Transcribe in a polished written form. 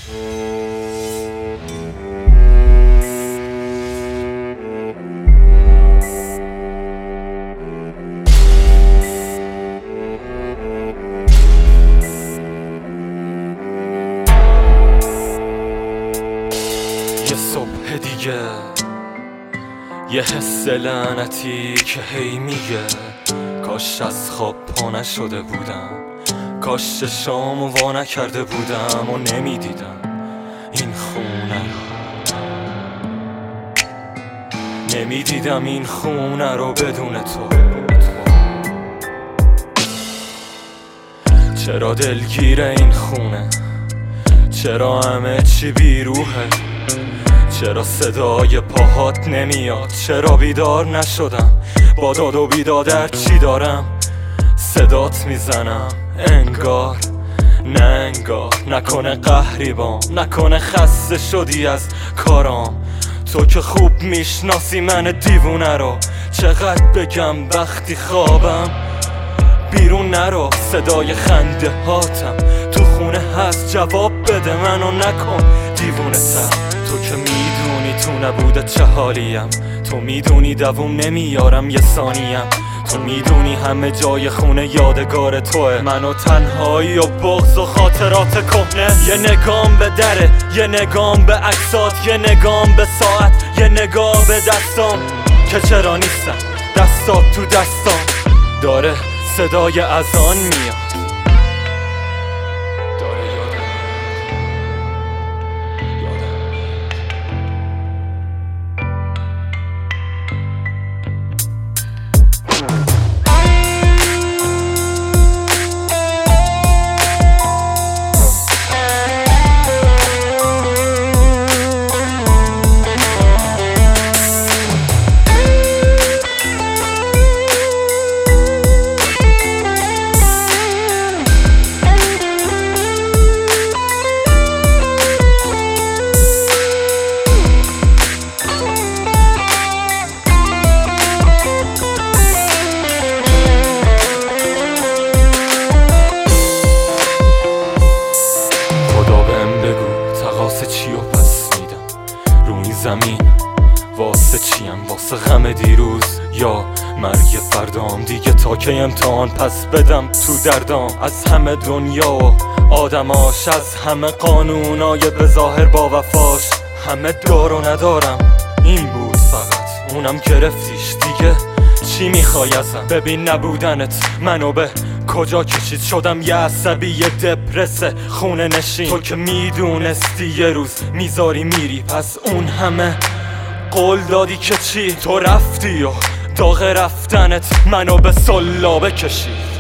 یه صبح دیگه، یه حس لعنتی که هی میگه کاش از خواب پا نشده بودم، کاش چشامو وا نکرده بودم و نمیدیدم این خونه رو، نمیدیدم این خونه رو بدون تو. چرا دلگیره این خونه؟ چرا همه چی بیروحه؟ چرا صدای پاهات نمیاد؟ چرا بیدار نشدم؟ با داد و بیدادر چی دارم؟ صدات میزنم انگار، نه انگار، نکنه قهری بام، نکنه خسته شدی از کارام. تو که خوب میشناسی من دیوونه رو، چقدر بگم وقتی خوابم بیرون نرو. صدای خنده هاتم تو خونه هست، جواب بده منو نکن دیوونه تر. تو که میدونی تو نبوده چه حالیم، تو میدونی دووم نمیارم یه ثانیم، تو میدونی همه جای خونه یادگار توه، منو تنهایی و بغض و خاطرات کهنه. یه نگام به دره، یه نگام به عکسات، یه نگام به ساعت، یه نگاه به دستام که چرا نیستم، دستات تو دستام داره صدای اذان میاد. چی و پس میدم رو این زمین؟ واسه چیم؟ واسه غم دیروز یا مرگ فردام؟ دیگه تا که امتحان پس بدم تو دردام؟ از همه دنیا و آدماش، از همه قانونای به ظاهر با وفاش، همه دار و ندارم این بود فقط، اونم گرفتیش دیگه چی میخوای ازم؟ ببین نبودنت منو به کجا کشید، شدم یه عصبی، یه دپرسه خونه نشین. تو که میدونستی یه روز میذاری میری، پس اون همه قول دادی که چی؟ تو رفتی و داغ رفتنت منو به سلابه کشید.